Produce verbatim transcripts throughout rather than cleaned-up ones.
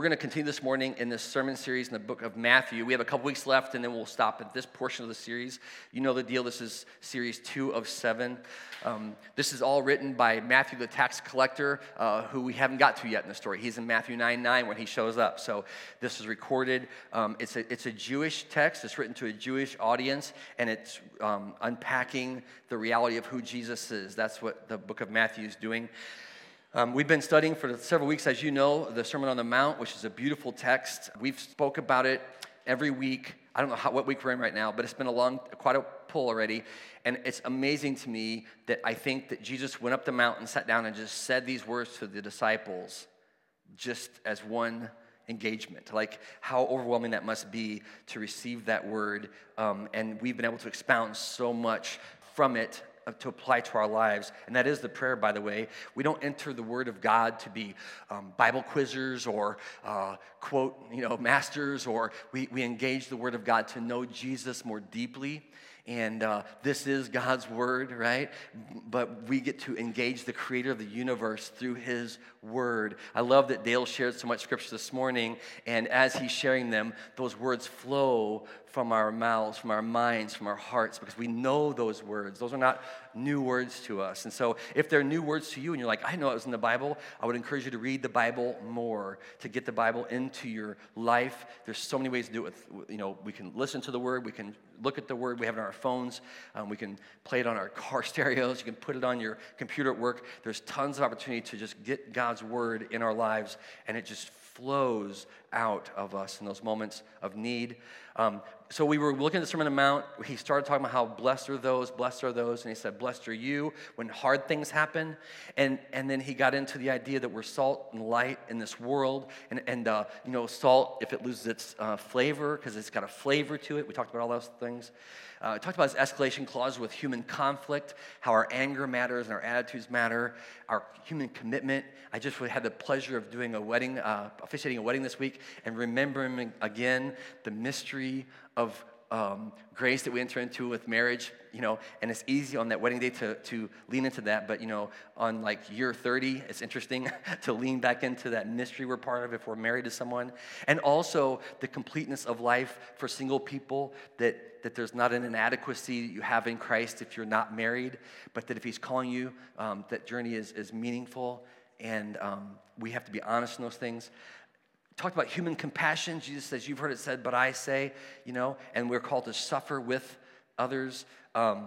going to continue this morning in this sermon series in the book of Matthew. We have a couple weeks left, and then we'll stop at this portion of the series. You know the deal. This is series two of seven. Um, this is all written by Matthew the tax collector, uh, who we haven't got to yet in the story. He's in Matthew nine nine when he shows up. So this is recorded. Um, it's, a, it's a Jewish text. It's written to a Jewish audience, and it's um, unpacking the reality of who Jesus is. That's what the book of Matthew is doing. Um, we've been studying for several weeks, as you know, the Sermon on the Mount, which is a beautiful text. We've spoke about it every week. I don't know how, what week we're in right now, but it's been a long, quite a pull already. And it's amazing to me that I think that Jesus went up the mountain, sat down, and just said these words to the disciples just as one engagement. Like how overwhelming that must be to receive that word. Um, and we've been able to expound so much from it to apply to our lives. And that is the prayer, by the way. We don't enter the Word of God to be um, Bible quizzers or uh, quote, you know, masters, or we, we engage the Word of God to know Jesus more deeply. And uh, this is God's Word, right? But we get to engage the Creator of the universe through His Word. I love that Dale shared so much Scripture this morning, and as he's sharing them, those words flow from our mouths, from our minds, from our hearts, because we know those words. Those are not new words to us. And so if they're new words to you and you're like, I know it was in the Bible, I would encourage you to read the Bible more, to get the Bible into your life. There's so many ways to do it. With, you know, we can listen to the Word, we can look at the Word, we have it on our phones, um, we can play it on our car stereos, you can put it on your computer at work. There's tons of opportunity to just get God's Word in our lives, and it just flows out of us in those moments of need. Um, so we were looking at the Sermon on the Mount. He started talking about how blessed are those, blessed are those, and he said, blessed are you when hard things happen. And and then he got into the idea that we're salt and light in this world. And, and uh, you know, salt, if it loses its uh, flavor, because it's got a flavor to it. We talked about all those things. Uh, talked about his escalation clause with human conflict, how our anger matters and our attitudes matter, our human commitment. I just had the pleasure of doing a wedding, uh, officiating a wedding this week, and remembering again the mystery of um, grace that we enter into with marriage. You know, and it's easy on that wedding day to to lean into that, but you know, on like year thirty, it's interesting to lean back into that mystery we're part of if we're married to someone, and also the completeness of life for single people, that that there's not an inadequacy you have in Christ if you're not married, but that if He's calling you, um, that journey is is meaningful, and um, we have to be honest in those things. Talked about human compassion. Jesus says, "You've heard it said, but I say," you know, and we're called to suffer with others, um,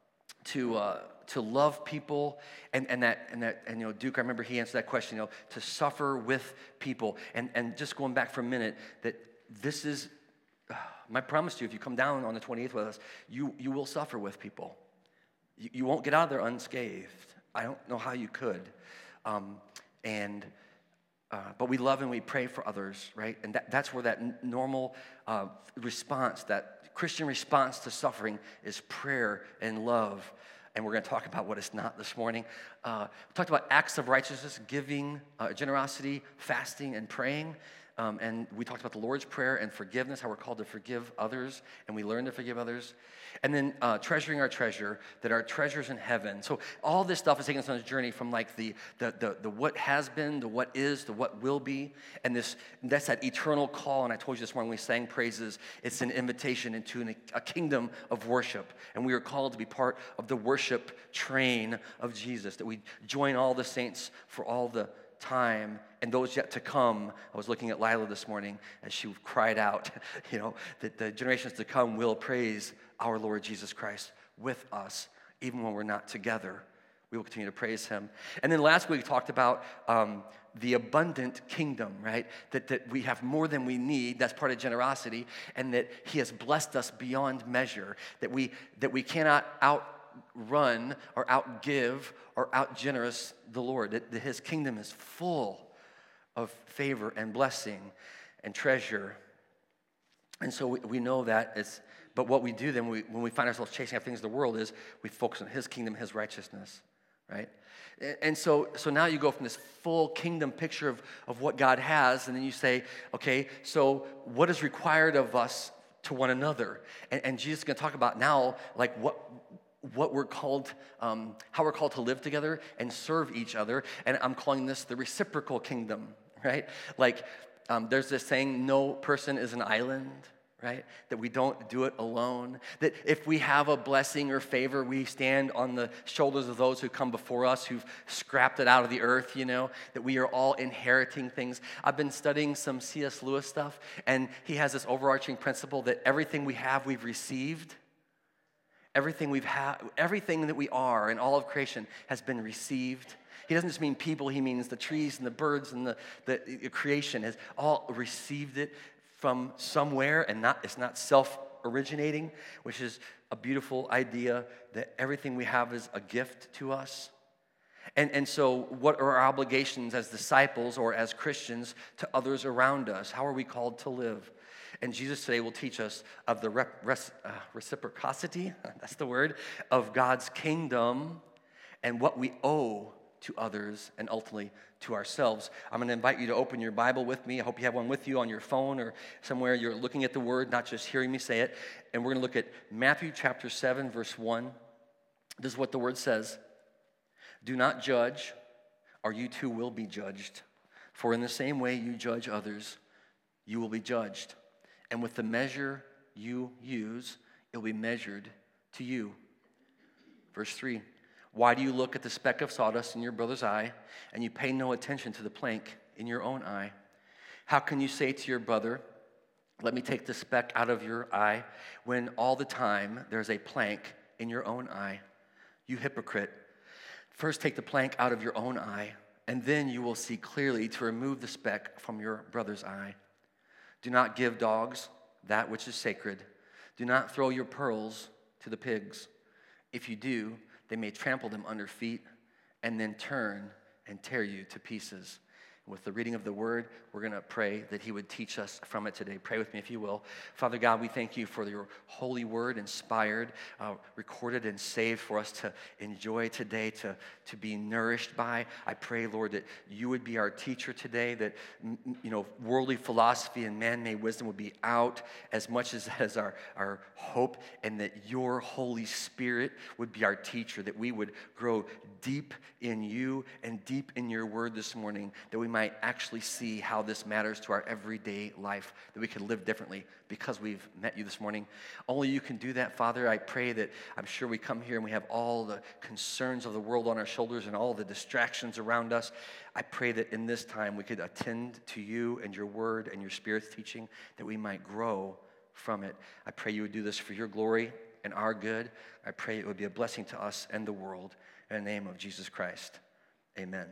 to uh, to love people, and and that and that and you know, Duke, I remember he answered that question, you know, to suffer with people, and and just going back for a minute, that this is uh, my promise to you. If you come down on the twenty-eighth with us, you you will suffer with people. You, you won't get out of there unscathed. I don't know how you could, um, and. Uh, but we love and we pray for others, right? And that, that's where that n- normal uh, response, that Christian response to suffering is prayer and love. And we're going to talk about what it's not this morning. Uh, we talked about acts of righteousness, giving, uh, generosity, fasting, and praying. Um, and we talked about the Lord's Prayer and forgiveness, how we're called to forgive others, and we learn to forgive others. And then uh, treasuring our treasure, that our treasure's in heaven. So all this stuff is taking us on a journey from like the the the, the what has been, the what is, the what will be. And this that's that eternal call. And I told you this morning when we sang praises, it's an invitation into an, a kingdom of worship. And we are called to be part of the worship train of Jesus, that we join all the saints for all the time and those yet to come. I was looking at Lila this morning as she cried out, you know, that the generations to come will praise our Lord Jesus Christ with us, even when we're not together. We will continue to praise Him. And then last week we talked about um, the abundant kingdom, right? That that we have more than we need. That's part of generosity, and that He has blessed us beyond measure. That we that we cannot outrun or outgive or outgenerous the Lord. That, that His kingdom is full of favor and blessing and treasure. And so we, we know that it's, but what we do then we, when we find ourselves chasing after things of the world is we focus on His kingdom, His righteousness, right? And so so now you go from this full kingdom picture of, of what God has, and then you say, okay, so what is required of us to one another? And, and Jesus is going to talk about now, like what what we're called, um, how we're called to live together and serve each other. And I'm calling this the reciprocal kingdom, right? Like Um, there's this saying, no person is an island, right? That we don't do it alone. That if we have a blessing or favor, we stand on the shoulders of those who come before us, who've scrapped it out of the earth, you know, that we are all inheriting things. I've been studying some C S Lewis stuff, and he has this overarching principle that everything we have, we've received. Everything we've had, everything that we are in all of creation has been received. He doesn't just mean people, he means the trees and the birds and the, the creation has all received it from somewhere, and not it's not self-originating, which is a beautiful idea that everything we have is a gift to us. And, and so what are our obligations as disciples or as Christians to others around us? How are we called to live? And Jesus today will teach us of the rep, res, uh, reciprocity, that's the word, of God's kingdom and what we owe to others and ultimately to ourselves. I'm going to invite you to open your Bible with me. I hope you have one with you on your phone or somewhere. You're looking at the word, not just hearing me say it. And we're going to look at Matthew chapter seven, verse one. This is what the word says. Do not judge, or you too will be judged. For in the same way you judge others, you will be judged. And with the measure you use, it will be measured to you. Verse three. Why do you look at the speck of sawdust in your brother's eye, and you pay no attention to the plank in your own eye? How can you say to your brother, let me take the speck out of your eye, when all the time there's a plank in your own eye? You hypocrite. First take the plank out of your own eye, and then you will see clearly to remove the speck from your brother's eye. Do not give dogs that which is sacred. Do not throw your pearls to the pigs. If you do, they may trample them under feet and then turn and tear you to pieces. With the reading of the word, we're going to pray that he would teach us from it today. Pray with me if you will. Father God, we thank you for your holy word, inspired, uh, recorded, and saved for us to enjoy today, to, to be nourished by. I pray, Lord, that you would be our teacher today, that you know, worldly philosophy and man-made wisdom would be out as much as, as our, our hope, and that your Holy Spirit would be our teacher, that we would grow deep in you and deep in your word this morning, that we might actually see how this matters to our everyday life, that we can live differently because we've met you this morning. Only you can do that, Father. I pray that I'm sure we come here and we have all the concerns of the world on our shoulders and all the distractions around us. I pray that in this time we could attend to you and your word and your Spirit's teaching, that we might grow from it. I pray you would do this for your glory and our good. I pray it would be a blessing to us and the world. In the name of Jesus Christ, amen.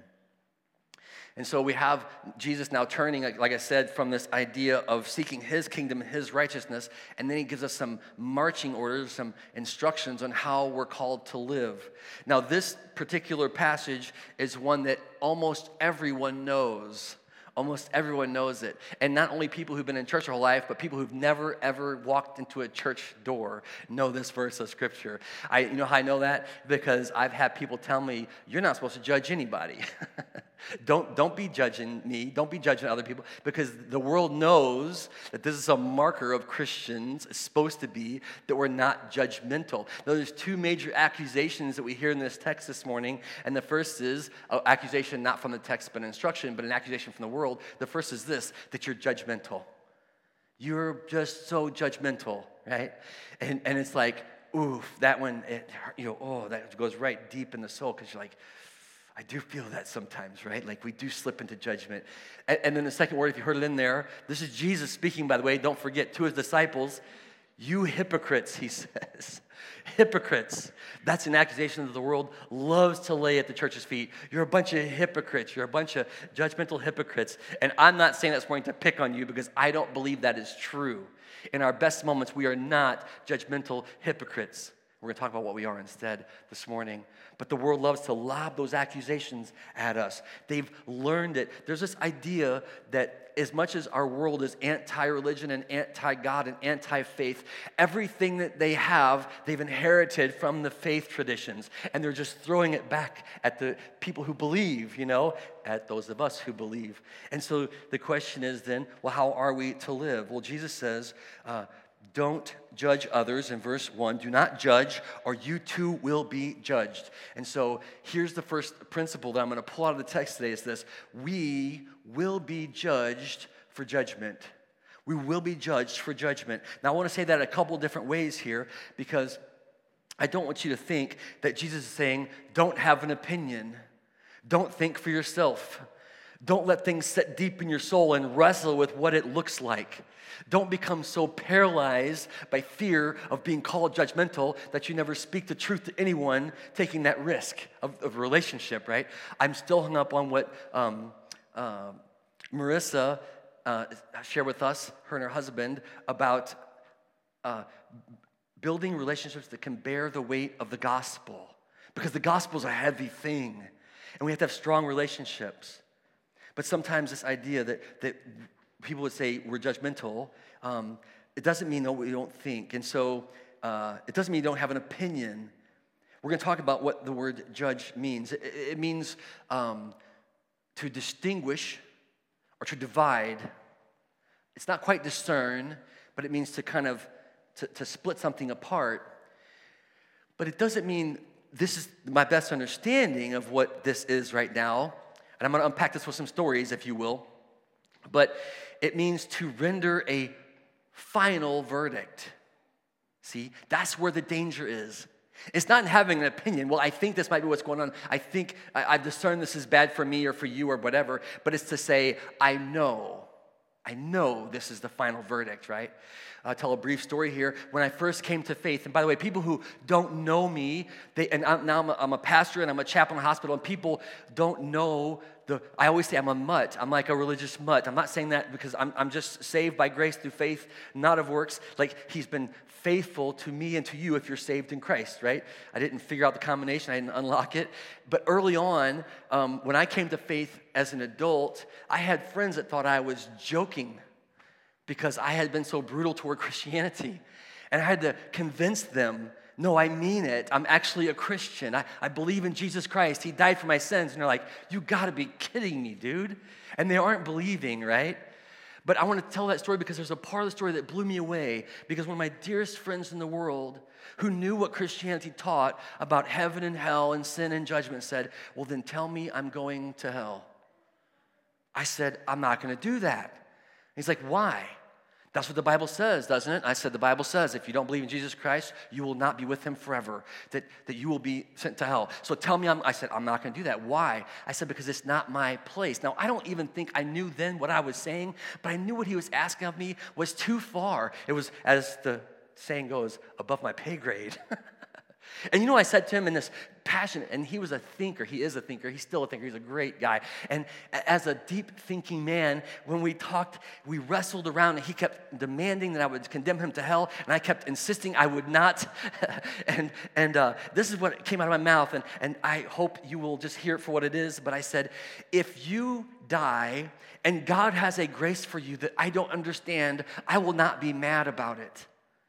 And so we have Jesus now turning, like I said, from this idea of seeking his kingdom, his righteousness, and then he gives us some marching orders, some instructions on how we're called to live. Now, this particular passage is one that almost everyone knows. Almost everyone knows it. And not only people who've been in church their whole life, but people who've never, ever walked into a church door know this verse of Scripture. I, you know how I know that? Because I've had people tell me, you're not supposed to judge anybody. Don't, don't be judging me. Don't be judging other people, because the world knows that this is a marker of Christians. It's supposed to be that we're not judgmental. Now, there's two major accusations that we hear in this text this morning, and the first is an accusation not from the text but instruction, but an accusation from the world. The first is this, that you're judgmental. You're just so judgmental, right? And, and it's like, oof, that one, it, you know, oh, that goes right deep in the soul, because you're like, I do feel that sometimes, right? Like we do slip into judgment. And, and then the second word, if you heard it in there, this is Jesus speaking, by the way, don't forget, to his disciples. You hypocrites, he says. Hypocrites. That's an accusation that the world loves to lay at the church's feet. You're a bunch of hypocrites. You're a bunch of judgmental hypocrites. And I'm not saying that's going to pick on you, because I don't believe that is true. In our best moments, we are not judgmental hypocrites. We're going to talk about what we are instead this morning. But the world loves to lob those accusations at us. They've learned it. There's this idea that as much as our world is anti-religion and anti-God and anti-faith, everything that they have, they've inherited from the faith traditions. And they're just throwing it back at the people who believe, you know, at those of us who believe. And so the question is then, well, how are we to live? Well, Jesus says, uh, don't judge others in verse one. Do not judge, or you too will be judged. And so here's the first principle that I'm going to pull out of the text today is this. We will be judged for judgment. We will be judged for judgment. Now, I want to say that a couple different ways here because I don't want you to think that Jesus is saying, don't have an opinion. Don't think for yourself. Don't let things sit deep in your soul and wrestle with what it looks like. Don't become so paralyzed by fear of being called judgmental that you never speak the truth to anyone taking that risk of, of relationship, right? I'm still hung up on what um, uh, Marissa uh, shared with us, her and her husband, about uh, building relationships that can bear the weight of the gospel. Because the gospel is a heavy thing, and we have to have strong relationships. But sometimes this idea that, that people would say we're judgmental, um, it doesn't mean that we don't think. And so uh, it doesn't mean you don't have an opinion. We're going to talk about what the word judge means. It, it means um, to distinguish or to divide. It's not quite discern, but it means to kind of to, to split something apart. But it doesn't mean this is my best understanding of what this is right now. And I'm going to unpack this with some stories, if you will. But it means to render a final verdict. See, that's where the danger is. It's not in having an opinion. Well, I think this might be what's going on. I think I, I've discerned this is bad for me or for you or whatever. But it's to say, I know. I know this is the final verdict, right? I'll tell a brief story here. When I first came to faith, and by the way, people who don't know me, they, and I'm, now I'm a, I'm a pastor and I'm a chaplain in a hospital, and people don't know the, I always say I'm a mutt. I'm like a religious mutt. I'm not saying that because I'm, I'm just saved by grace through faith, not of works. Like he's been faithful to me and to you if you're saved in Christ, right? I didn't figure out the combination. I didn't unlock it. But early on, um, when I came to faith as an adult, I had friends that thought I was joking because I had been so brutal toward Christianity. And I had to convince them, no, I mean it. I'm actually a Christian. I, I believe in Jesus Christ. He died for my sins. And they're like, you gotta be kidding me, dude. And they aren't believing, right? But I want to tell that story because there's a part of the story that blew me away. Because one of my dearest friends in the world who knew what Christianity taught about heaven and hell and sin and judgment said, well, then tell me I'm going to hell. I said, I'm not gonna do that. He's like, why? That's what the Bible says, doesn't it? I said, the Bible says if you don't believe in Jesus Christ, you will not be with him forever, that, that you will be sent to hell. So tell me, I'm, I said, I'm not going to do that. Why? I said, because it's not my place. Now, I don't even think I knew then what I was saying, but I knew what he was asking of me was too far. It was, as the saying goes, above my pay grade. And you know, I said to him in this passion, and he was a thinker. He is a thinker. He's still a thinker. He's a great guy. And as a deep thinking man, when we talked, we wrestled around, and he kept demanding that I would condemn him to hell, and I kept insisting I would not. and and uh, this is what came out of my mouth, and, and I hope you will just hear it for what it is. But I said, if you die and God has a grace for you that I don't understand, I will not be mad about it.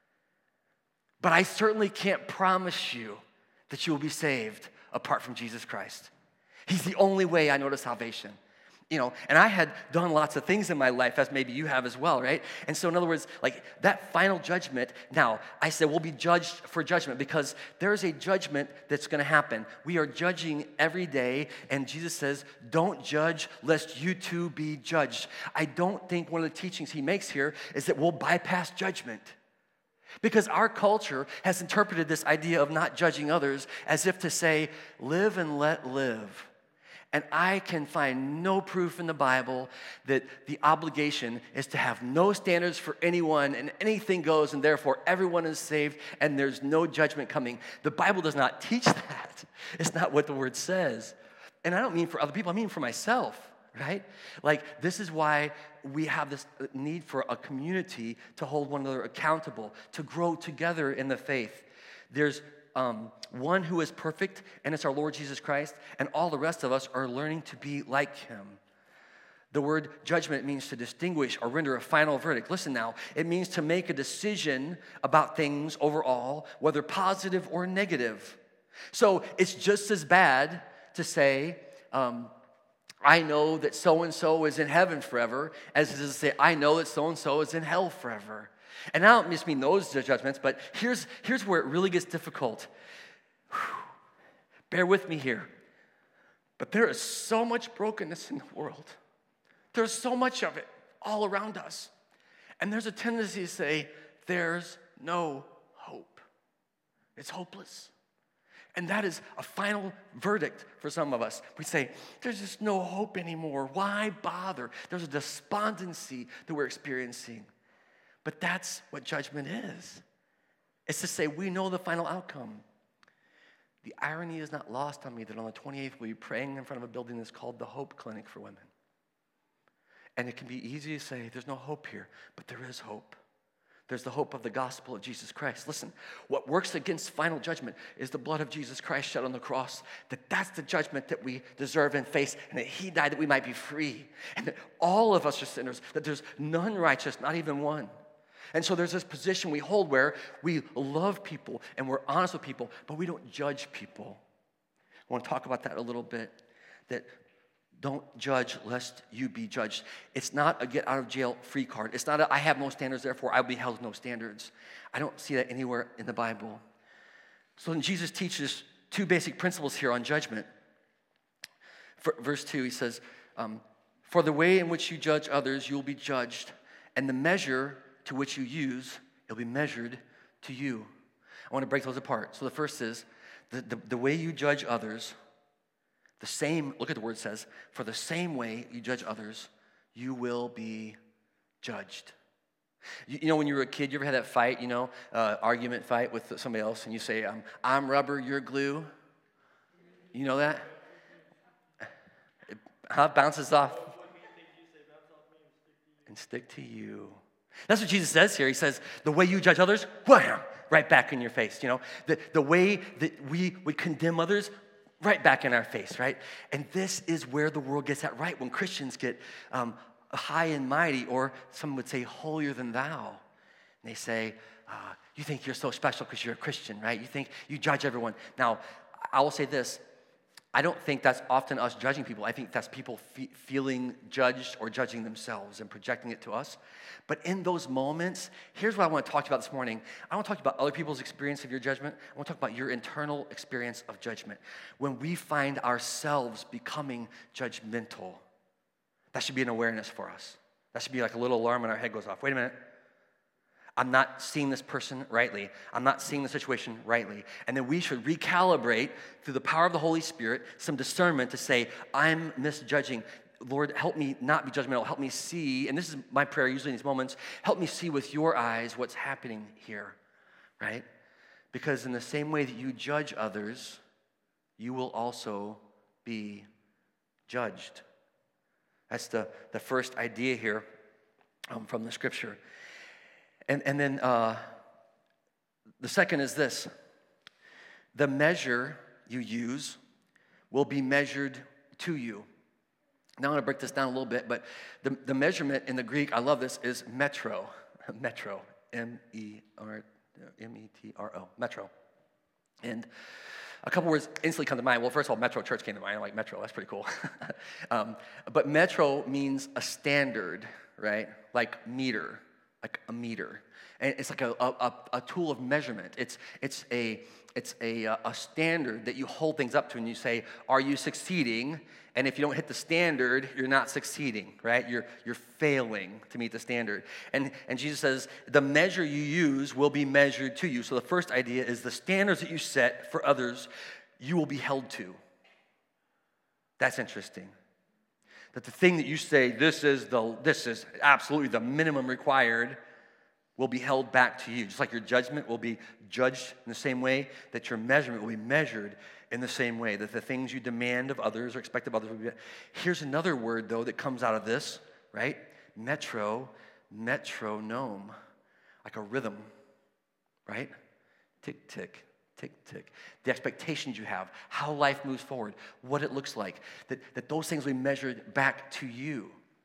But I certainly can't promise you that you will be saved apart from Jesus Christ. He's the only way I know to salvation. You know, and I had done lots of things in my life, as maybe you have as well, right? And so in other words, like that final judgment, now, I said we'll be judged for judgment because there's a judgment that's going to happen. We are judging every day, and Jesus says, don't judge lest you too be judged. I don't think one of the teachings he makes here is that we'll bypass judgment. Because our culture has interpreted this idea of not judging others as if to say, live and let live. And I can find no proof in the Bible that the obligation is to have no standards for anyone and anything goes and therefore everyone is saved and there's no judgment coming. The Bible does not teach that. It's not what the word says. And I don't mean for other people, I mean for myself. Right? Like, this is why we have this need for a community to hold one another accountable, to grow together in the faith. There's um, one who is perfect, and it's our Lord Jesus Christ, and all the rest of us are learning to be like him. The word judgment means to distinguish or render a final verdict. Listen now, it means to make a decision about things overall, whether positive or negative. So it's just as bad to say, um, I know that so-and-so is in heaven forever, as it is to say, I know that so-and-so is in hell forever. And I don't just mean those judgments, but here's, here's where it really gets difficult. Whew. Bear with me here. But there is so much brokenness in the world. There's so much of it. all around us. And there's a tendency to say, there's no hope. It's hopeless. And that is a final verdict for some of us. We say, there's just no hope anymore. Why bother? There's a despondency that we're experiencing. But that's what judgment is. It's to say, we know the final outcome. The irony is not lost on me that on the twenty-eighth, we'll be praying in front of a building that's called the Hope Clinic for Women. And it can be easy to say, there's no hope here, but there is hope. There's the hope of the gospel of Jesus Christ. Listen, what works against final judgment is the blood of Jesus Christ shed on the cross. That that's the judgment that we deserve and face, and that he died that we might be free. And that all of us are sinners, that there's none righteous, not even one. And so there's this position we hold where we love people and we're honest with people, but we don't judge people. I want to talk about that a little bit, that don't judge lest you be judged. It's not a get out of jail free card. It's not a I have no standards, therefore I'll be held with no standards. I don't see that anywhere in the Bible. So then Jesus teaches two basic principles here on judgment. For, verse two, he says, um, for the way in which you judge others, you will be judged, and the measure to which you use, it'll be measured to you. I want to break those apart. So the first is, the, the, the way you judge others, the same, look at the word says, for the same way you judge others, you will be judged. You, you know, when you were a kid, you ever had that fight, you know, uh, argument fight with somebody else, and you say, um, I'm rubber, you're glue? You know that? It huh, bounces off and stick to you. That's what Jesus says here. He says, the way you judge others, wham, right back in your face. You know, the, the way that we would condemn others, right back in our face, right? And this is where the world gets that right, when Christians get um, high and mighty, or some would say holier than thou. And they say, uh, you think you're so special because you're a Christian, right? You think you judge everyone. Now, I will say this. I don't think that's often us judging people. I think that's people fe- feeling judged or judging themselves and projecting it to us. But in those moments, here's what I want to talk to you about this morning. I want to talk to you about other people's experience of your judgment. I want to talk about your internal experience of judgment. When we find ourselves becoming judgmental, that should be an awareness for us. That should be like a little alarm in our head goes off. Wait a minute. I'm not seeing this person rightly. I'm not seeing the situation rightly. And then we should recalibrate through the power of the Holy Spirit some discernment to say, I'm misjudging. Lord, help me not be judgmental. Help me see, and this is my prayer usually in these moments, help me see with your eyes what's happening here, right? Because in the same way that you judge others, you will also be judged. That's the, the first idea here um, from the scripture. And, and then uh, the second is this. The measure you use will be measured to you. Now I'm going to break this down a little bit, but the, the measurement in the Greek, I love this, is metro. Metro. M E R M E T R O. Metro. And a couple words instantly come to mind. Well, first of all, Metro Church came to mind. I'm like, Metro, that's pretty cool. um, but metro means a standard, right? Like meter. Like a meter, and it's like a, a, a tool of measurement. It's it's a it's a a standard that you hold things up to, and you say, "Are you succeeding?" And if you don't hit the standard, you're not succeeding, right? You're you're failing to meet the standard. And and Jesus says, the measure you use will be measured to you. So the first idea is the standards that you set for others, you will be held to. That's interesting. That the thing that you say, this is the this is absolutely the minimum required, will be held back to you. Just like your judgment will be judged in the same way, that your measurement will be measured in the same way. That the things you demand of others or expect of others will be. Here's another word, though, that comes out of this, right? Metro, metronome, like a rhythm, right? Tick, tick. Tick, tick. The expectations you have, how life moves forward, what it looks like, that, that those things will be measured back to you.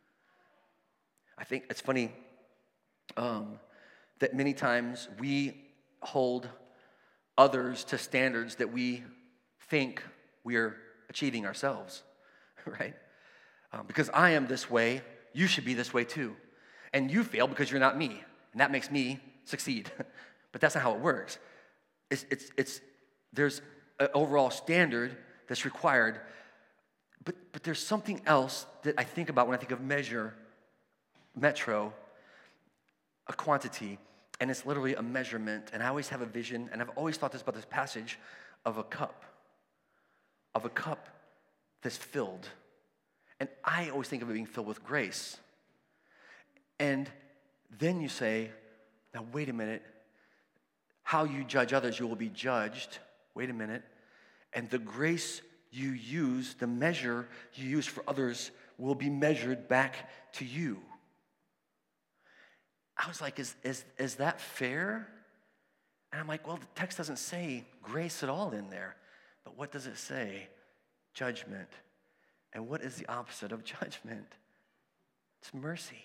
I think it's funny um, that many times we hold others to standards that we think we're achieving ourselves, right? Um, because I am this way, you should be this way too. And you fail because you're not me, and that makes me succeed. But that's not how it works. It's, it's, it's, there's an overall standard that's required, but, but there's something else that I think about when I think of measure metro, a quantity, and it's literally a measurement. And I always have a vision, and I've always thought this about this passage, of a cup, of a cup that's filled. And I always think of it being filled with grace. And then you say, now wait a minute, how you judge others, you will be judged. Wait a minute. And the grace you use, the measure you use for others, will be measured back to you. I was like, is, is, is that fair? And I'm like, well, the text doesn't say grace at all in there. But what does it say? Judgment. And what is the opposite of judgment? It's mercy.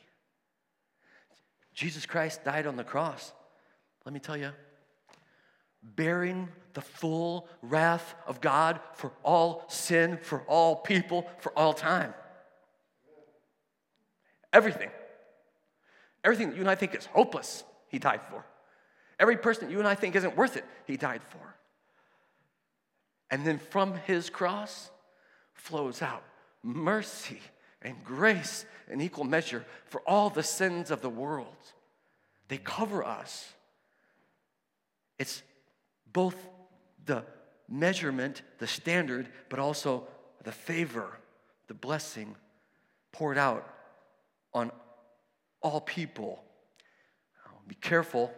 Jesus Christ died on the cross. Let me tell you, bearing the full wrath of God for all sin, for all people, for all time. Everything. Everything that you and I think is hopeless, he died for. Every person that you and I think isn't worth it, he died for. And then from his cross flows out mercy and grace in equal measure for all the sins of the world. They cover us. It's both the measurement, the standard, but also the favor, the blessing poured out on all people. Be careful.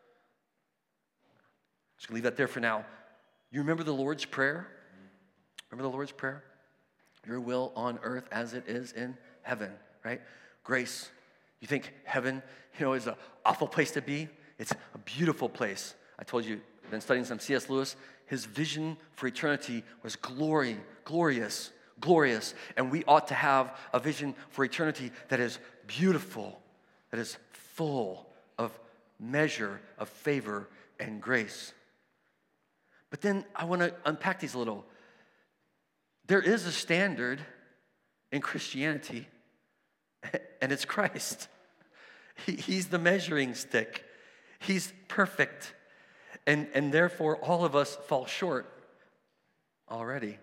Just gonna leave that there for now. You remember the Lord's Prayer? Remember the Lord's Prayer? Your will on earth as it is in heaven, right? Grace. You think heaven, you know, is an awful place to be? It's a beautiful place. I told you, I've been studying some C S Lewis. His vision for eternity was glory, glorious, glorious. And we ought to have a vision for eternity that is beautiful, that is full of measure of favor and grace. But then I want to unpack these a little. There is a standard in Christianity, and it's Christ. He, he's the measuring stick. He's perfect. And, and therefore, all of us fall short already.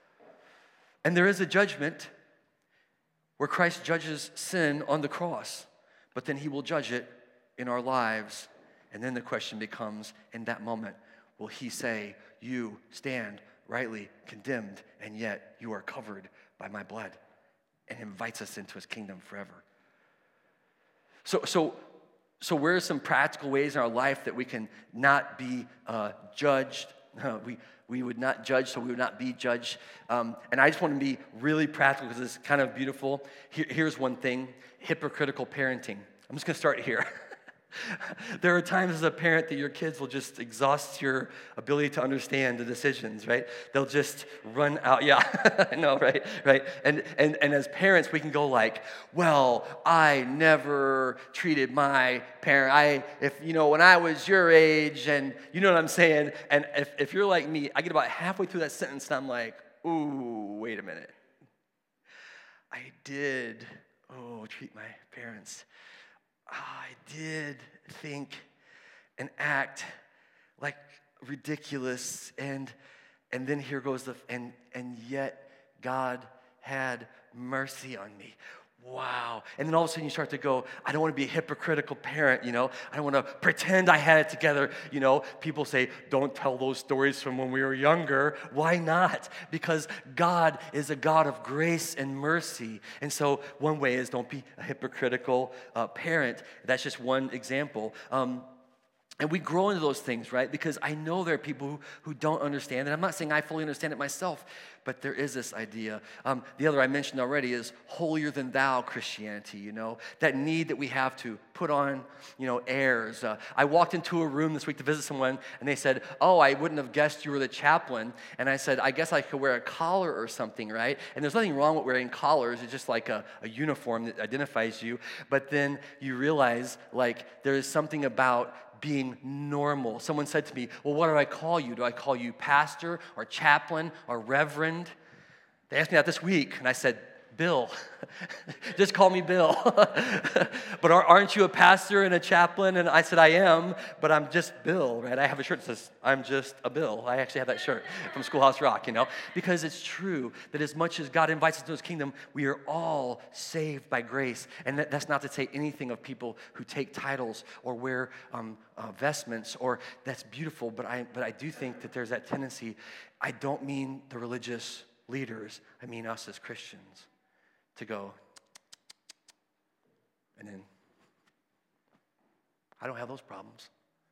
And there is a judgment where Christ judges sin on the cross, but then he will judge it in our lives. And then the question becomes, in that moment, will he say, you stand rightly condemned, and yet you are covered by my blood, and invites us into his kingdom forever. So, so, so where are some practical ways in our life that we can not be uh, judged? No, we, we would not judge, so we would not be judged. Um, and I just want to be really practical because it's kind of beautiful. Here, here's one thing, hypocritical parenting. I'm just going to start here. There are times as a parent that your kids will just exhaust your ability to understand the decisions, right? They'll just run out. Yeah, I know, right? Right. And, and and as parents, we can go like, well, I never treated my parent. I, if, you know, when I was your age, and you know what I'm saying? And if, if you're like me, I get about halfway through that sentence, and I'm like, ooh, wait a minute. I did, oh, treat my parents. I did think and act like ridiculous, and and then here goes the and and yet God had mercy on me. Wow. And then all of a sudden you start to go, I don't want to be a hypocritical parent, you know. I don't want to pretend I had it together, you know. People say, don't tell those stories from when we were younger. Why not? Because God is a God of grace and mercy. And so one way is don't be a hypocritical uh, parent. That's just one example. Um, And we grow into those things, right? Because I know there are people who, who don't understand, and I'm not saying I fully understand it myself, but there is this idea. Um, the other I mentioned already is holier than thou Christianity, you know? That need that we have to put on, you know, airs. Uh, I walked into a room this week to visit someone, and they said, oh, I wouldn't have guessed you were the chaplain. And I said, I guess I could wear a collar or something, right? And there's nothing wrong with wearing collars. It's just like a, a uniform that identifies you. But then you realize, like, there is something about being normal. Someone said to me, well, what do I call you? Do I call you pastor or chaplain or reverend? They asked me that this week, and I said, Bill. Just call me Bill. But aren't you a pastor and a chaplain? And I said, I am, but I'm just Bill, right? I have a shirt that says, I'm just a Bill. I actually have that shirt from Schoolhouse Rock, you know? Because it's true that as much as God invites us to his kingdom, we are all saved by grace. And that, that's not to say anything of people who take titles or wear um, uh, vestments, or that's beautiful, but I, but I do think that there's that tendency. I don't mean the religious leaders. I mean us as Christians. To go, and then, I don't have those problems.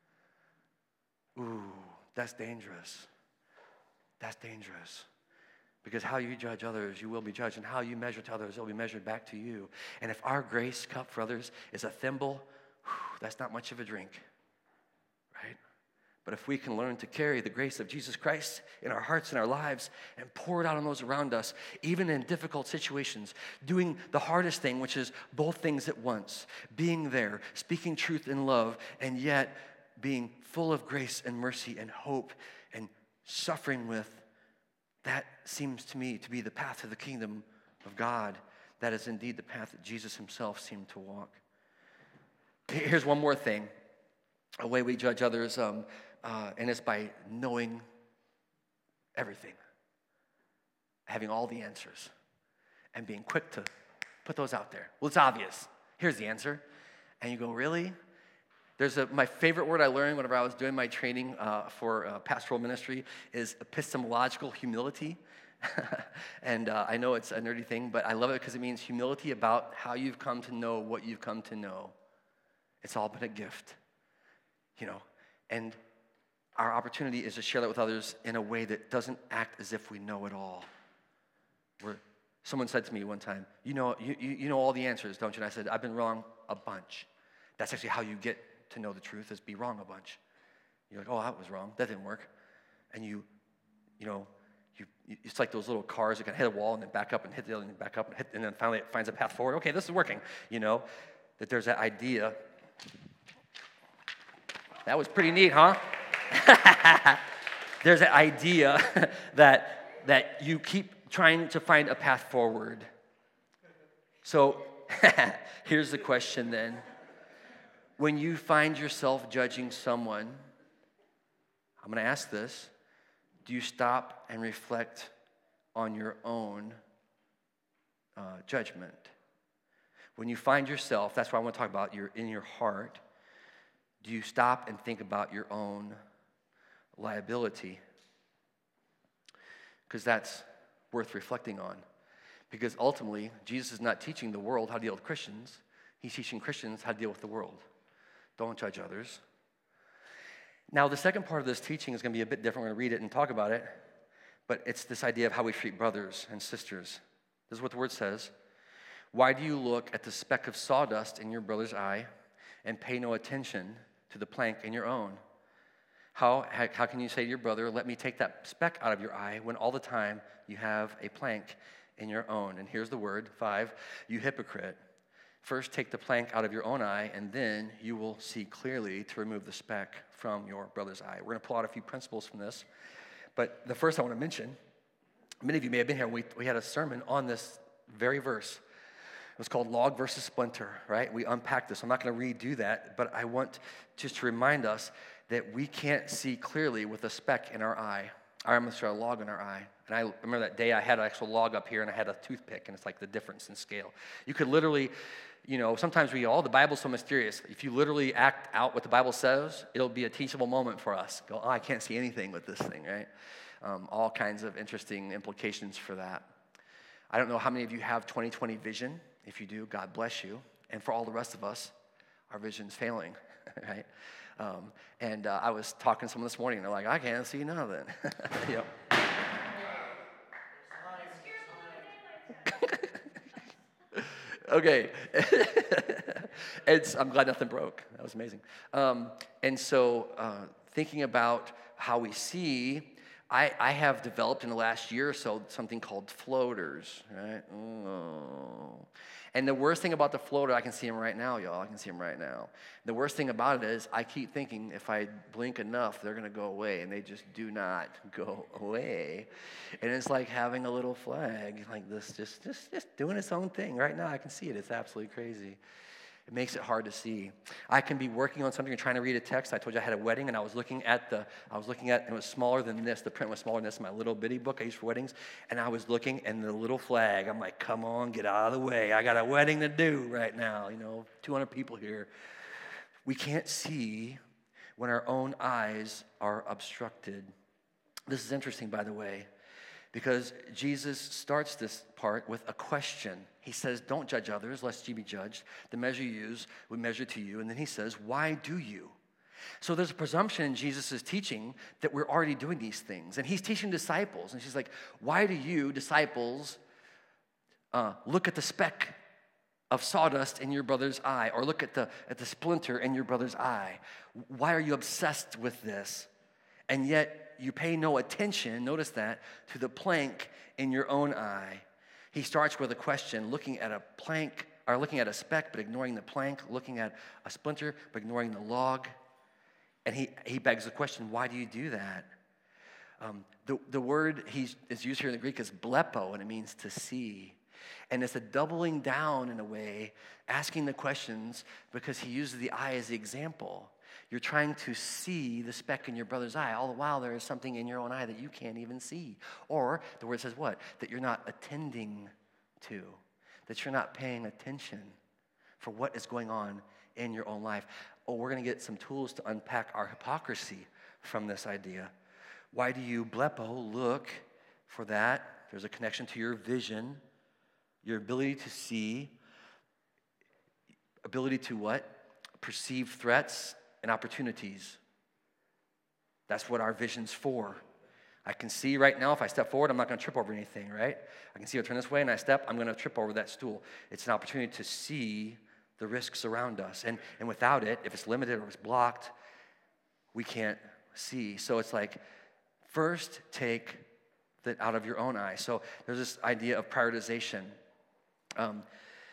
Ooh, that's dangerous. That's dangerous. Because how you judge others, you will be judged, and how you measure to others, it will be measured back to you. And if our grace cup for others is a thimble, whew, that's not much of a drink, right? But if we can learn to carry the grace of Jesus Christ in our hearts and our lives and pour it out on those around us, even in difficult situations, doing the hardest thing, which is both things at once, being there, speaking truth in love, and yet being full of grace and mercy and hope and suffering with, that seems to me to be the path to the kingdom of God. That is indeed the path that Jesus himself seemed to walk. Here's one more thing, a way we judge others. Um, Uh, and it's by knowing everything, having all the answers, and being quick to put those out there. Well, it's obvious. Here's the answer. And you go, really? There's a, my favorite word I learned whenever I was doing my training uh, for uh, pastoral ministry is epistemological humility. And uh, I know it's a nerdy thing, but I love it because it means humility about how you've come to know what you've come to know. It's all been a gift, you know, and our opportunity is to share that with others in a way that doesn't act as if we know it all. Where someone said to me one time, you know, you, you know all the answers, don't you? And I said, I've been wrong a bunch. That's actually how you get to know the truth, is be wrong a bunch. You're like, oh, that was wrong. That didn't work. And you, you know, you, it's like those little cars that can hit a wall and then back up and hit the other and back up and hit, and then finally it finds a path forward. Okay, this is working. You know, that there's that idea. That was pretty neat, huh? There's an idea that that you keep trying to find a path forward. So here's the question then. When you find yourself judging someone, I'm going to ask this, do you stop and reflect on your own uh, judgment? When you find yourself, that's what I want to talk about, you're in your heart, do you stop and think about your own liability? Because that's worth reflecting on. Because ultimately, Jesus is not teaching the world how to deal with Christians. He's teaching Christians how to deal with the world. Don't judge others. Now, the second part of this teaching is going to be a bit different. We're going to read it and talk about it. But it's this idea of how we treat brothers and sisters. This is what the word says. Why do you look at the speck of sawdust in your brother's eye and pay no attention to the plank in your own? How, how can you say to your brother, let me take that speck out of your eye, when all the time you have a plank in your own? And here's the word, five, you hypocrite. First take the plank out of your own eye, and then you will see clearly to remove the speck from your brother's eye. We're going to pull out a few principles from this. But the first I want to mention, many of you may have been here, we, we had a sermon on this very verse. It was called Log versus Splinter, right? We unpacked this. I'm not going to redo that, but I want just to remind us that we can't see clearly with a speck in our eye. I remember a log in our eye. And I remember that day I had an actual log up here and I had a toothpick, and it's like the difference in scale. You could literally, you know, sometimes we, oh, the Bible's so mysterious. If you literally act out what the Bible says, it'll be a teachable moment for us. Go, oh, I can't see anything with this thing, right? Um, all kinds of interesting implications for that. I don't know how many of you have twenty twenty vision. If you do, God bless you. And for all the rest of us, our vision's failing, right? Um, and uh, I was talking to someone this morning, and they're like, I can't see nothing. You know? Okay. It's, I'm glad nothing broke. That was amazing. Um, and so uh, thinking about how we see, I, I have developed in the last year or so something called floaters, right? Oh. And the worst thing about the floater, I can see them right now, y'all. I can see them right now. The worst thing about it is I keep thinking if I blink enough, they're going to go away, and they just do not go away. And it's like having a little flag like this, just, just, just doing its own thing. Right now, I can see it. It's absolutely crazy. It makes it hard to see. I can be working on something and trying to read a text. I told you I had a wedding, and I was looking at the, I was looking at, and it was smaller than this. The print was smaller than this, my little bitty book I use for weddings. And I was looking, and the little flag, I'm like, come on, get out of the way. I got a wedding to do right now. You know, two hundred people here. We can't see when our own eyes are obstructed. This is interesting, by the way, because Jesus starts this part with a question. He says, don't judge others, lest ye be judged. The measure you use will measure to you. And then he says, why do you? So there's a presumption in Jesus' teaching that we're already doing these things. And he's teaching disciples. And she's like, why do you, disciples, uh, look at the speck of sawdust in your brother's eye, or look at the, at the splinter in your brother's eye? Why are you obsessed with this? And yet you pay no attention, notice that, to the plank in your own eye. He starts with a question, looking at a plank, or looking at a speck, but ignoring the plank, looking at a splinter, but ignoring the log. And he, he begs the question, why do you do that? Um, the, the word he's, is used here in the Greek is blepo, and it means to see. And it's a doubling down in a way, asking the questions, because he uses the eye as the example. You're trying to see the speck in your brother's eye. All the while, there is something in your own eye that you can't even see. Or the word says what? That you're not attending to. That you're not paying attention for what is going on in your own life. Oh, we're going to get some tools to unpack our hypocrisy from this idea. Why do you, blepo, look for that? There's a connection to your vision, your ability to see, ability to what? Perceive threats and opportunities. That's what our vision's for. I can see right now if I step forward, I'm not going to trip over anything, right? I can see I turn this way and I step, I'm going to trip over that stool. It's an opportunity to see the risks around us. And, and without it, if it's limited or it's blocked, we can't see. So it's like, first take that out of your own eye. So there's this idea of prioritization. Um,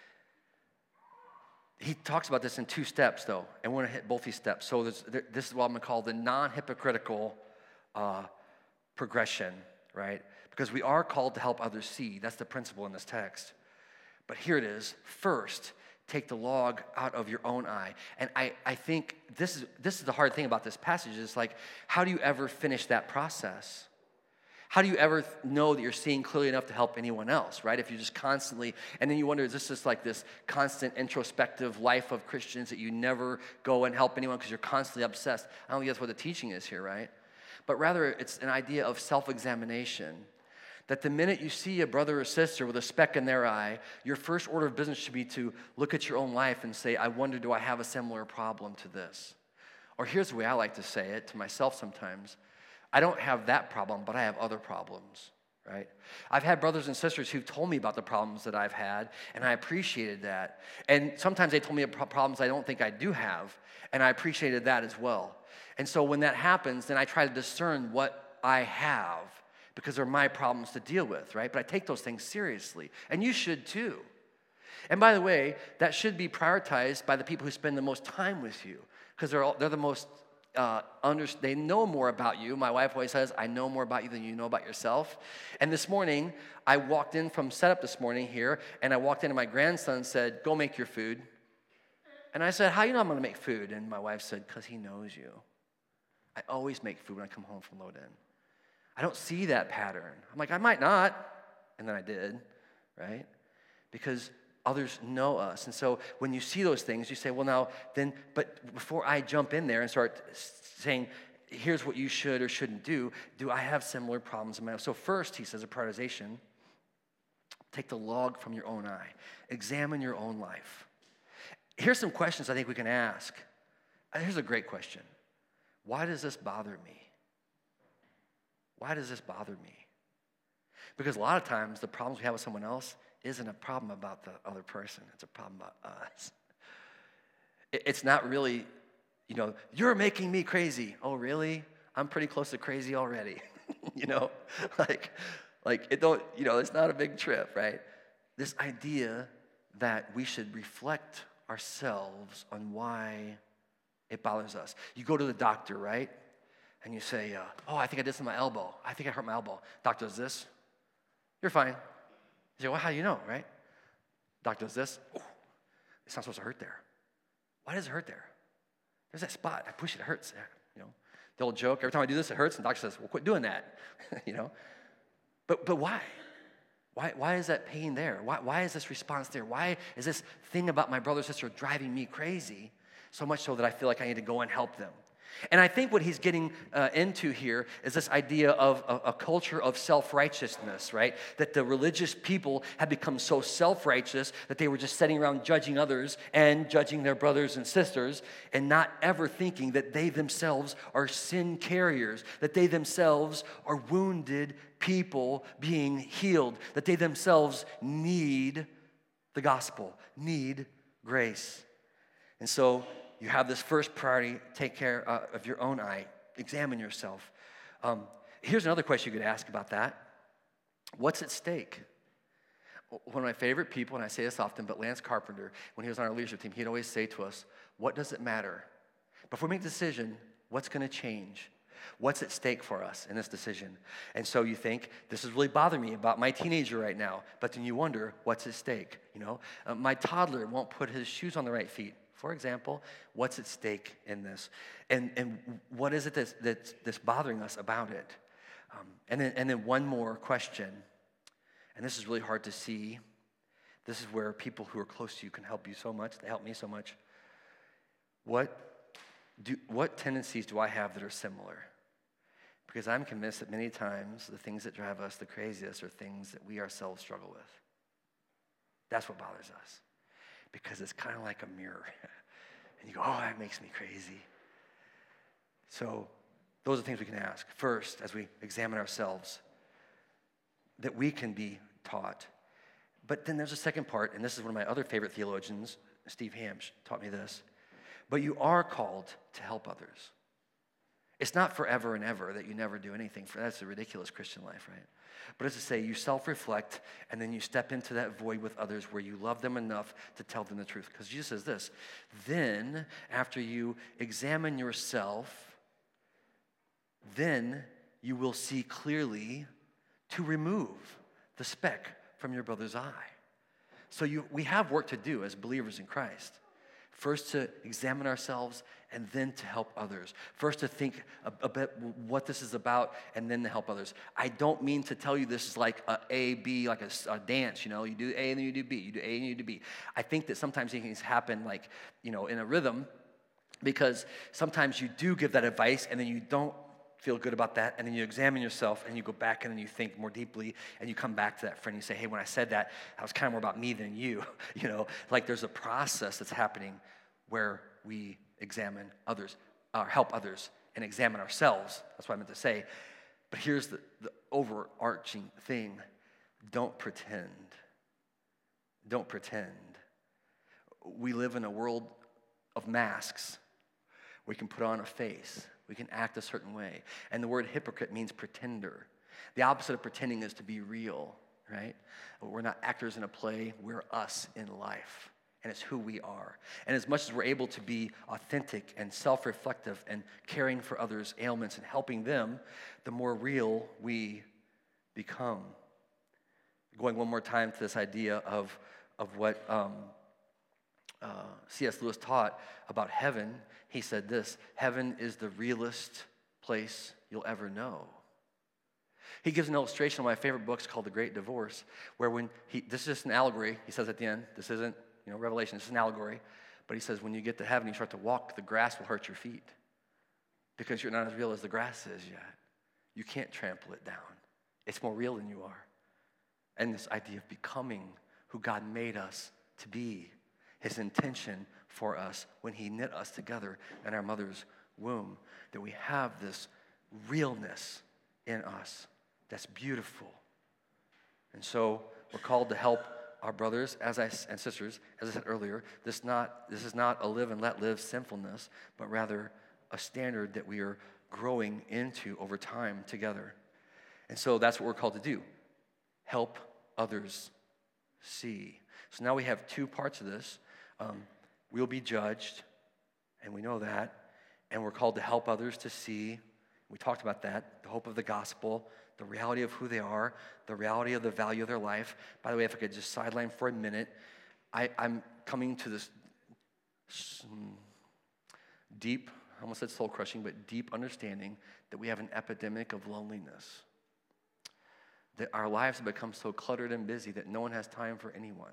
He talks about this in two steps, though, and we're going to hit both these steps. So this, this is what I'm going to call the non-hypocritical uh, progression, right? Because we are called to help others see. That's the principle in this text. But here it is. First, take the log out of your own eye. And I, I think this is, this is the hard thing about this passage. Is like, how do you ever finish that process? How do you ever know that you're seeing clearly enough to help anyone else, right? If you're just constantly, and then you wonder, is this just like this constant introspective life of Christians that you never go and help anyone because you're constantly obsessed? I don't think that's what the teaching is here, right? But rather, it's an idea of self-examination. That the minute you see a brother or sister with a speck in their eye, your first order of business should be to look at your own life and say, I wonder, do I have a similar problem to this? Or here's the way I like to say it to myself sometimes. I don't have that problem, but I have other problems, right? I've had brothers and sisters who've told me about the problems that I've had, and I appreciated that. And sometimes they told me about problems I don't think I do have, and I appreciated that as well. And so when that happens, then I try to discern what I have, because they're my problems to deal with, right? But I take those things seriously, and you should too. And by the way, that should be prioritized by the people who spend the most time with you, because they're, all, they're the most Uh, under, they know more about you. My wife always says, I know more about you than you know about yourself. And this morning, I walked in from setup this morning here, and I walked in and my grandson said, go make your food. And I said, how do you know I'm going to make food? And my wife said, because he knows you. I always make food when I come home from Loden. I don't see that pattern. I'm like, I might not. And then I did, right? Because others know us. And so when you see those things, you say, well, now, then, but before I jump in there and start saying, here's what you should or shouldn't do, do I have similar problems in my life? So first, he says, a prioritization. Take the log from your own eye. Examine your own life. Here's some questions I think we can ask. Here's a great question. Why does this bother me? Why does this bother me? Because a lot of times, the problems we have with someone else isn't a problem about the other person. It's a problem about us. It's not really, you know, you're making me crazy. Oh, really? I'm pretty close to crazy already. you know? Like, like it don't, you know, it's not a big trip, right? This idea that we should reflect ourselves on why it bothers us. You go to the doctor, right? And you say, uh, oh, I think I did something to my elbow. I think I hurt my elbow. Doctor does this. You're fine. You say, well, how do you know, right? Doctor does this. Oh, it's not supposed to hurt there. Why does it hurt there? There's that spot. I push it, it hurts there. You know, the old joke, every time I do this, it hurts. And the doctor says, well, quit doing that. you know? But but why? Why, why is that pain there? Why, why is this response there? Why is this thing about my brother or sister driving me crazy so much so that I feel like I need to go and help them? And I think what he's getting uh, into here is this idea of a, a culture of self-righteousness, right? That the religious people had become so self-righteous that they were just sitting around judging others and judging their brothers and sisters and not ever thinking that they themselves are sin carriers, that they themselves are wounded people being healed, that they themselves need the gospel, need grace. And so you have this first priority, take care uh, of your own eye, examine yourself. Um, here's another question you could ask about that. What's at stake? One of my favorite people, and I say this often, but Lance Carpenter, when he was on our leadership team, he'd always say to us, what does it matter? Before we make a decision, what's going to change? What's at stake for us in this decision? And so you think, this is really bothering me about my teenager right now. But then you wonder, what's at stake? You know, uh, my toddler won't put his shoes on the right feet. For example, what's at stake in this? And and what is it that's, that's, that's bothering us about it? Um, and, then, and then one more question, and this is really hard to see. This is where people who are close to you can help you so much. They help me so much. What, do, what tendencies do I have that are similar? Because I'm convinced that many times the things that drive us the craziest are things that we ourselves struggle with. That's what bothers us. Because it's kind of like a mirror. And you go, oh, that makes me crazy. So those are things we can ask. First, as we examine ourselves, that we can be taught. But then there's a second part, and this is one of my other favorite theologians, Steve Hamsh, taught me this. But you are called to help others. It's not forever and ever that you never do anything. For that's a ridiculous Christian life, right? But as to say, you self-reflect, and then you step into that void with others where you love them enough to tell them the truth. Because Jesus says this, then after you examine yourself, then you will see clearly to remove the speck from your brother's eye. So you, we have work to do as believers in Christ. First to examine ourselves, and then to help others. First to think a, a bit what this is about, and then to help others. I don't mean to tell you this is like a A, B, like a, a dance, you know. You do A and then you do B. You do A and you do B. I think that sometimes things happen like, you know, in a rhythm, because sometimes you do give that advice, and then you don't feel good about that, and then you examine yourself, and you go back, and then you think more deeply, and you come back to that friend, and you say, hey, when I said that, that was kind of more about me than you, you know, like there's a process that's happening where we examine others, or help others, and examine ourselves. That's what I meant to say. But here's the, the overarching thing. Don't pretend. Don't pretend. We live in a world of masks. We can put on a face. We can act a certain way. And the word hypocrite means pretender. The opposite of pretending is to be real, right? We're not actors in a play. We're us in life. And it's who we are. And as much as we're able to be authentic and self-reflective and caring for others' ailments and helping them, the more real we become. Going one more time to this idea of, of what um, uh, C S Lewis taught about heaven, he said this, heaven is the realest place you'll ever know. He gives an illustration of one of my favorite books called The Great Divorce, where when he, this is just an allegory, he says at the end, this isn't, you know, Revelation, this is an allegory, but he says when you get to heaven, you start to walk, the grass will hurt your feet because you're not as real as the grass is yet. You can't trample it down. It's more real than you are. And this idea of becoming who God made us to be, his intention for us when he knit us together in our mother's womb, that we have this realness in us that's beautiful. And so we're called to help our brothers as I, and sisters, as I said earlier. This, not, this is not a live and let live sinfulness, but rather a standard that we are growing into over time together. And so that's what we're called to do. Help others see. So now we have two parts of this. Um, we'll be judged, and we know that. And we're called to help others to see. We talked about that, the hope of the gospel, the reality of who they are, the reality of the value of their life. By the way, if I could just sideline for a minute, I, I'm coming to this deep, I almost said soul-crushing, but deep understanding that we have an epidemic of loneliness. That our lives have become so cluttered and busy that no one has time for anyone.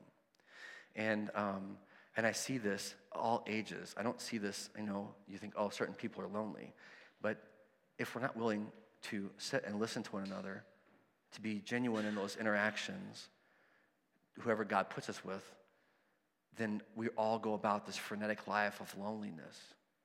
And um, and I see this all ages. I don't see this, you know, you think, oh, certain people are lonely. But if we're not willing to sit and listen to one another, to be genuine in those interactions, whoever God puts us with, then we all go about this frenetic life of loneliness.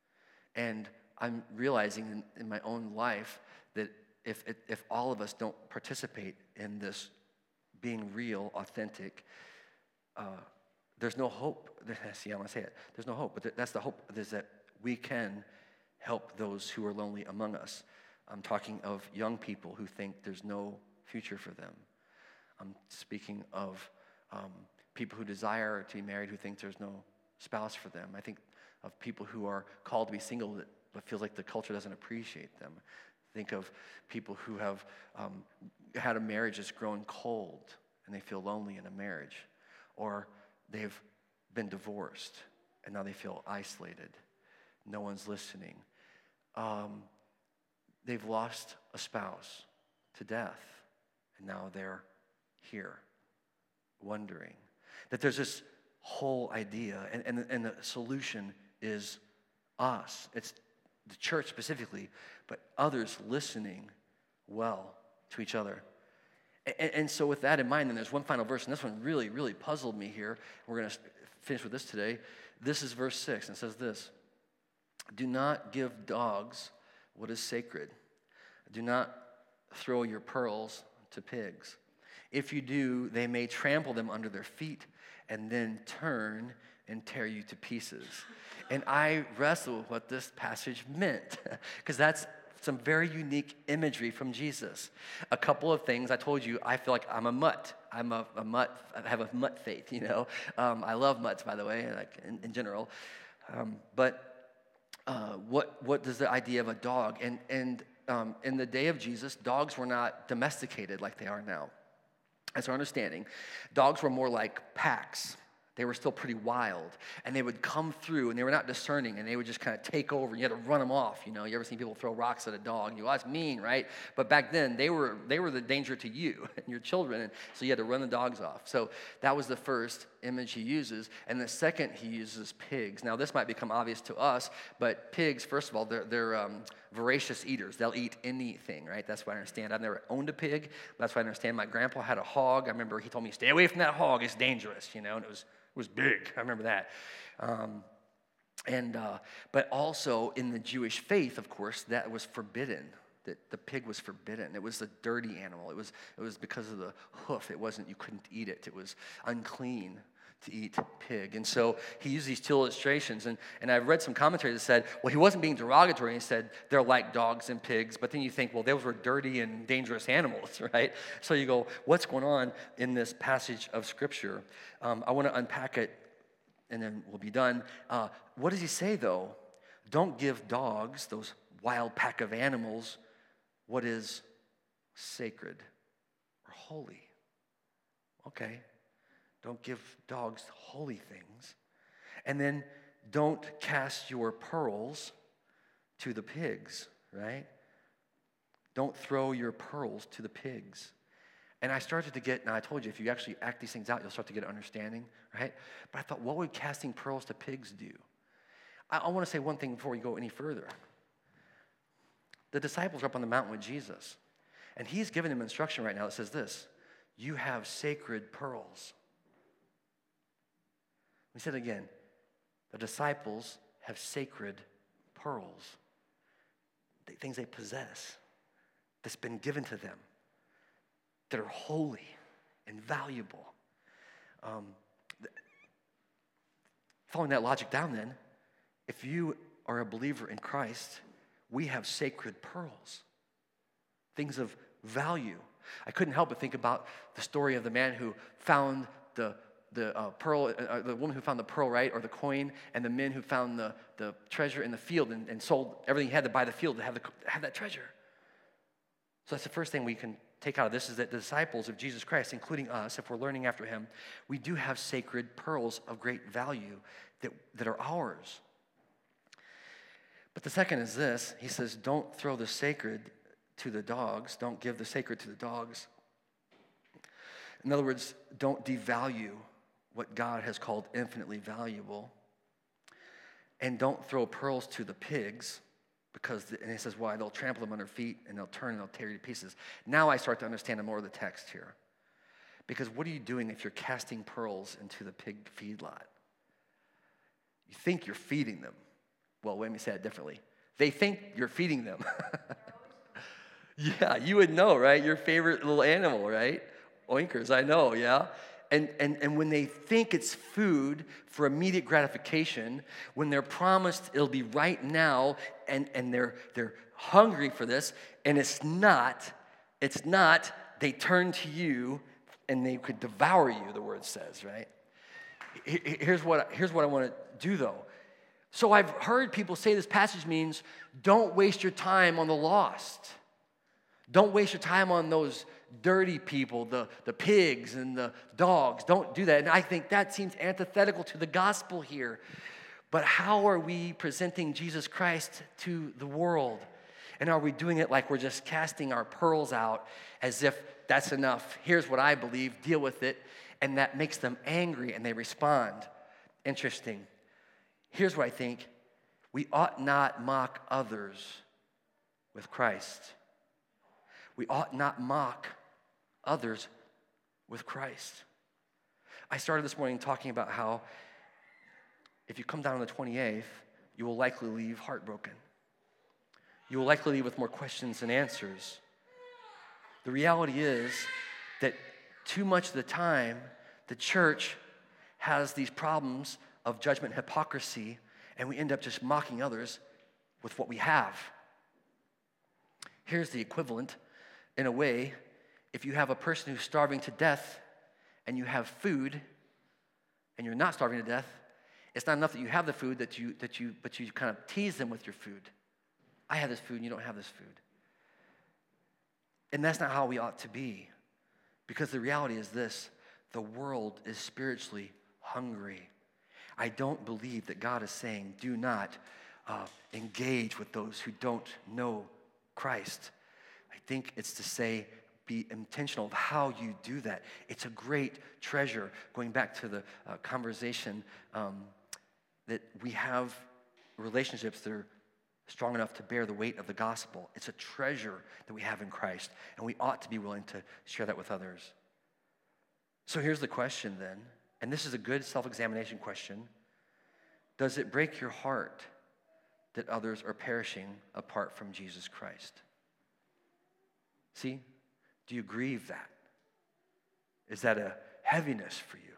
And I'm realizing in, in my own life that if if all of us don't participate in this being real, authentic, uh, there's no hope. See, I'm going to say it. There's no hope, but that's the hope, is that we can help those who are lonely among us. I'm talking of young people who think there's no future for them. I'm speaking of um, people who desire to be married who think there's no spouse for them. I think of people who are called to be single but feels like the culture doesn't appreciate them. Think of people who have um, had a marriage that's grown cold and they feel lonely in a marriage. Or they've been divorced and now they feel isolated. No one's listening. Um, they've lost a spouse to death and now they're here wondering. That there's this whole idea, and, and, and the solution is us. It's the church specifically, but others listening well to each other. And, and so with that in mind, then there's one final verse, and this one really, really puzzled me here. We're going to finish with this today. This is verse six, and it says this: do not give dogs what is sacred. Do not throw your pearls to pigs. If you do, they may trample them under their feet and then turn and tear you to pieces. And I wrestled with what this passage meant, because that's some very unique imagery from Jesus. A couple of things. I told you, I feel like I'm a mutt. I'm a, a mutt. I have a mutt faith, you know. Um, I love mutts, by the way, like in, in general. Um, but uh, what what does the idea of a dog? And, and um, in the day of Jesus, dogs were not domesticated like they are now. As our understanding, dogs were more like packs. They were still pretty wild, and they would come through, and they were not discerning, and they would just kind of take over, and you had to run them off. You know, you ever seen people throw rocks at a dog? You go, that's mean, right? But back then, they were they were the danger to you and your children, and so you had to run the dogs off. So that was the first image he uses, and the second he uses pigs. Now, this might become obvious to us, but pigs, first of all, they're, they're um, voracious eaters. They'll eat anything, right? That's what I understand. I've never owned a pig. That's what I understand. My grandpa had a hog. I remember he told me, stay away from that hog. It's dangerous, you know, and it was It was big. I remember that. Um, and uh, but also in the Jewish faith, of course, that was forbidden. That the pig was forbidden. It was a dirty animal. It was it was because of the hoof. It wasn't. You couldn't eat it. It was unclean to eat pig. And so he used these two illustrations. And, and I've read some commentary that said, well, he wasn't being derogatory. He said they're like dogs and pigs. But then you think, well, those were dirty and dangerous animals, right? So you go, what's going on in this passage of Scripture? Um, I want to unpack it, and then we'll be done. Uh, what does he say, though? Don't give dogs, those wild pack of animals, what is sacred or holy. Okay. Don't give dogs holy things. And then don't cast your pearls to the pigs, right? Don't throw your pearls to the pigs. And I started to get, now I told you, if you actually act these things out, you'll start to get an understanding, right? But I thought, what would casting pearls to pigs do? I, I want to say one thing before we go any further. The disciples are up on the mountain with Jesus, and he's giving them instruction right now that says this: you have sacred pearls. We said again, the disciples have sacred pearls, the things they possess, that's been given to them, that are holy and valuable. Um, following that logic down then, if you are a believer in Christ, we have sacred pearls, things of value. I couldn't help but think about the story of the man who found the the uh, pearl, uh, the woman who found the pearl, right, or the coin, and the men who found the, the treasure in the field and, and sold everything he had to buy the field to have, the, have that treasure. So that's the first thing we can take out of this, is that the disciples of Jesus Christ, including us, if we're learning after him, we do have sacred pearls of great value that, that are ours. But the second is this. He says, don't throw the sacred to the dogs. Don't give the sacred to the dogs. In other words, don't devalue what God has called infinitely valuable. And don't throw pearls to the pigs, because, the, and he says, why? They'll trample them on their feet, and they'll turn, and they'll tear you to pieces. Now I start to understand more of the text here. Because what are you doing if you're casting pearls into the pig feedlot? You think you're feeding them. Well, let me say it differently. They think you're feeding them. Yeah, you would know, right? Your favorite little animal, right? Oinkers, I know, yeah? And, and, and when they think it's food for immediate gratification, when they're promised it'll be right now, and, and they're, they're hungry for this, and it's not, it's not, they turn to you and they could devour you, the word says, right? Here's what, here's what I want to do, though. So I've heard people say this passage means don't waste your time on the lost. Don't waste your time on those dirty people, the, the pigs and the dogs. Don't do that. And I think that seems antithetical to the gospel here. But how are we presenting Jesus Christ to the world? And are we doing it like we're just casting our pearls out as if that's enough? Here's what I believe. Deal with it. And that makes them angry and they respond. Interesting. Here's what I think. We ought not mock others with Christ. We ought not mock others with Christ. I started this morning talking about how if you come down on the twenty-eighth, you will likely leave heartbroken. You will likely leave with more questions than answers. The reality is that too much of the time, the church has these problems of judgment and hypocrisy, and we end up just mocking others with what we have. Here's the equivalent. In a way, if you have a person who's starving to death and you have food and you're not starving to death, it's not enough that you have the food that you that you but you kind of tease them with your food. I have this food and you don't have this food. And that's not how we ought to be. Because the reality is this, the world is spiritually hungry. I don't believe that God is saying, do not uh, engage with those who don't know Christ. I think it's to say, be intentional of how you do that. It's a great treasure. Going back to the uh, conversation, um, that we have relationships that are strong enough to bear the weight of the gospel. It's a treasure that we have in Christ, and we ought to be willing to share that with others. So here's the question then, and this is a good self-examination question. Does it break your heart that others are perishing apart from Jesus Christ? See, do you grieve that? Is that a heaviness for you?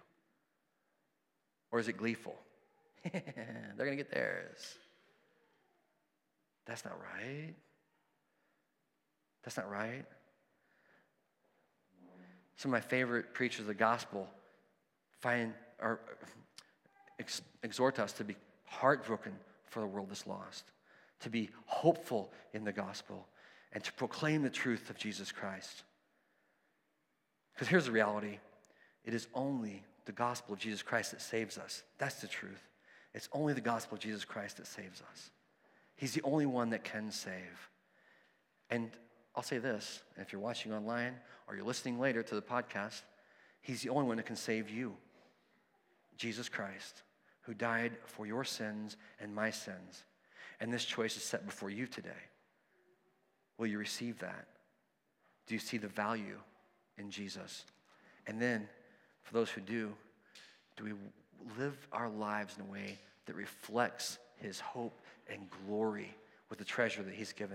Or is it gleeful? They're going to get theirs. That's not right. That's not right. Some of my favorite preachers of the gospel find or ex, exhort us to be heartbroken for the world that's lost, to be hopeful in the gospel, and to proclaim the truth of Jesus Christ. Because here's the reality. It is only the gospel of Jesus Christ that saves us. That's the truth. It's only the gospel of Jesus Christ that saves us. He's the only one that can save. And I'll say this, and if you're watching online or you're listening later to the podcast, he's the only one that can save you. Jesus Christ, who died for your sins and my sins. And this choice is set before you today. Will you receive that? Do you see the value in Jesus? And then, for those who do, do we live our lives in a way that reflects his hope and glory with the treasure that he's given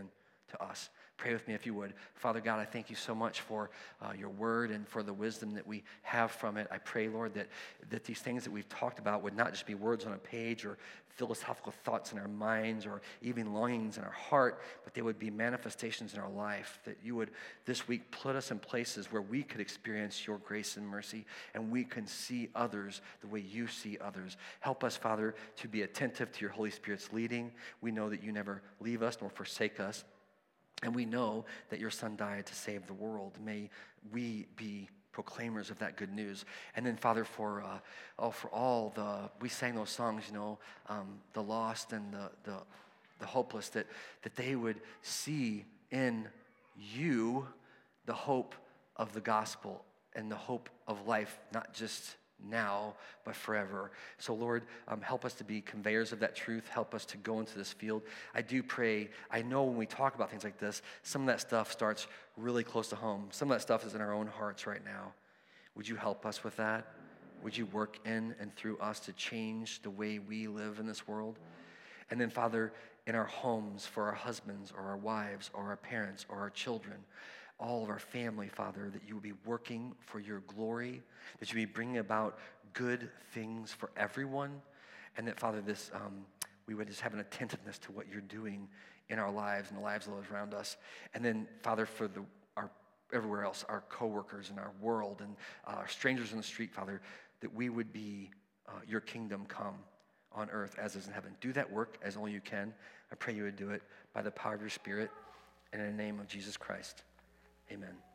to us. Pray with me if you would. Father God, I thank you so much for uh, your word and for the wisdom that we have from it. I pray, Lord, that, that these things that we've talked about would not just be words on a page or philosophical thoughts in our minds or even longings in our heart, but they would be manifestations in our life, that you would this week put us in places where we could experience your grace and mercy and we can see others the way you see others. Help us, Father, to be attentive to your Holy Spirit's leading. We know that you never leave us nor forsake us. And we know that your son died to save the world. May we be proclaimers of that good news. And then, Father, for uh, oh, for all the, we sang those songs, you know, um, the lost and the, the the hopeless, that that they would see in you the hope of the gospel and the hope of life, not just now, but forever. So, Lord, um, help us to be conveyors of that truth. Help us to go into this field. I do pray, I know when we talk about things like this, some of that stuff starts really close to home. Some of that stuff is in our own hearts right now. Would you help us with that? Would you work in and through us to change the way we live in this world? And then, Father, in our homes, for our husbands or our wives or our parents or our children, all of our family, Father, that you will be working for your glory, that you will be bringing about good things for everyone, and that, Father, this um, we would just have an attentiveness to what you're doing in our lives and the lives of those around us. And then, Father, for the our everywhere else, our coworkers and our world and uh, strangers in the street, Father, that we would be uh, your kingdom come on earth as is in heaven. Do that work as only you can. I pray you would do it by the power of your Spirit and in the name of Jesus Christ. Amen.